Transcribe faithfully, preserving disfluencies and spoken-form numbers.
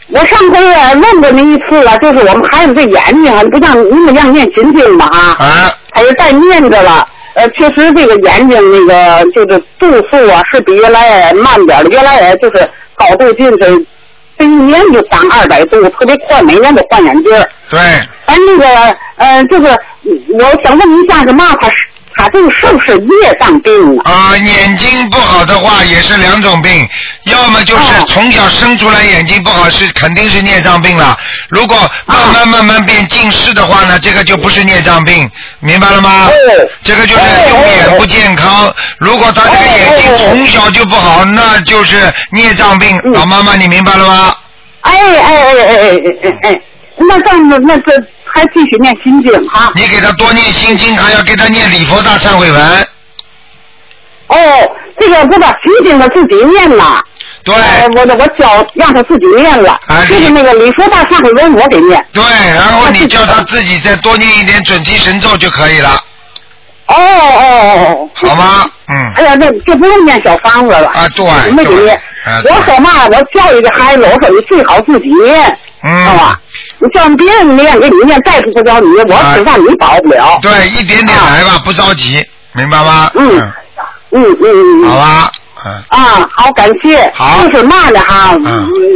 我上回问过您一次了，就是我们孩子这眼睛啊，不像你们让念心经嘛啊， 啊， 他也在念着了。呃，确实这个眼睛那个就是度数啊，是比原来慢点的，原来就是高度近视，这一年就长二百度，特别快，每年都换眼镜。 对。 咱那个呃，就是我想问一下，是嘛？他是他这个是不是业障病啊？ 啊，眼睛不好的话也是两种病，要么就是从小生出来眼睛不好，是肯定是孽障病了。如果慢慢慢慢变近视的话呢，这个就不是孽障病，明白了吗？这个就是用眼不健康。如果他这个眼睛从小就不好，那就是孽障病。老妈妈，你明白了吗？ 哎哎哎哎哎哎哎，那这样那这还继续念心经哈？ 你给他多念心经，还要给他念礼佛大忏悔文。 哦，这个不把心经他自己念了。 对。 呃、我我教让他自己念了。 啊。 就是那个礼佛大忏悔文我给念。 对，然后你叫他自己再多念一点准提神咒就可以了。 哦哦哦。 好吗？嗯。 哎呀，这就不用念小房子了。 啊，对。 没给念。 啊、 我说嘛，我教育这孩子，我说你最好自己念。 嗯。 好吧。你叫别人念给你念，大夫不教你，我吃饭你保不了。 对，一点点来吧，啊、不着急，明白吗？ 嗯嗯嗯嗯。 好吧。嗯。 啊，好，感谢。 好。 就是嘛的哈。嗯。